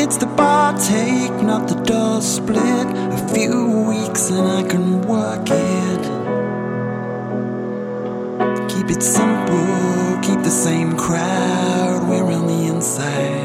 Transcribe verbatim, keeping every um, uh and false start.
It's the bar take, not the door split. A few weeks and I can work it. Keep it simple, keep the same crowd. We're on the inside.